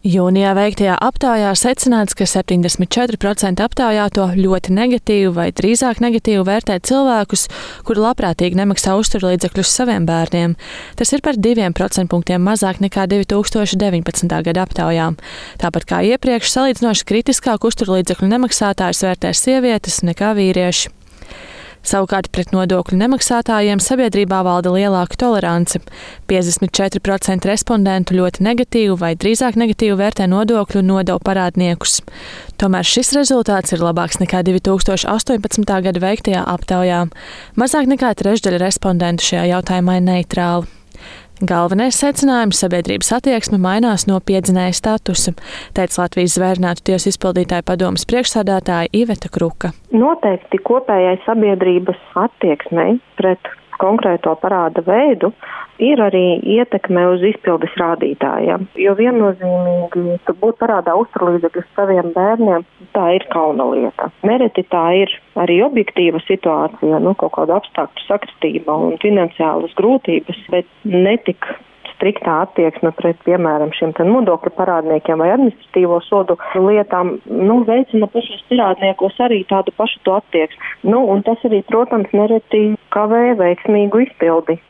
Jūnijā veiktajā aptaujā secināts, ka 74% aptaujāto ļoti negatīvi vai drīzāk negatīvi vērtē cilvēkus, kuri labprātīgi nemaksā uzturlīdzekļus saviem bērniem. Tas ir par 2% mazāk nekā 2019. gada aptaujā. Tāpat kā iepriekš, salīdzinoši kritiskāk uzturlīdzekļu nemaksātājus vērtē sievietes nekā vīrieši. Savukārt pret nodokļu nemaksātājiem sabiedrībā valda lielāka tolerance. 54% respondentu ļoti negatīvi vai drīzāk negatīvi vērtē nodokļu un nodevu parādniekus. Tomēr šis rezultāts ir labāks nekā 2018. gada veiktajā aptaujā. Mazāk nekā trešdaļa respondentu šajā jautājumā ir neitrāli. Galvenais secinājums - sabiedrības attieksme mainās no piedzinēja statusa, teica Latvijas Zvērinātu tiesu izpildītāju padomes priekšsēdētāja Iveta Kruka. Noteikti kopējai sabiedrības attieksmei pret konkrēto parāda veidu ir arī ietekme uz izpildes rādītājiem, jo viennozīmīgi būt parādā uzturlīdzekļus saviem bērniem, tā ir kauna lieta. Nereti tā ir arī objektīva situācija, kaut kāda apstākļu sakritība un finansiālas grūtības, bet netik striktā attieksme pret, piemēram, šiem nodokļu parādniekiem vai administratīvo sodu lietām, veicina pašos parādniekos arī tādu pašu to attieksmi. Un tas arī, protams, nereti kavē veiksmīgu izpildi.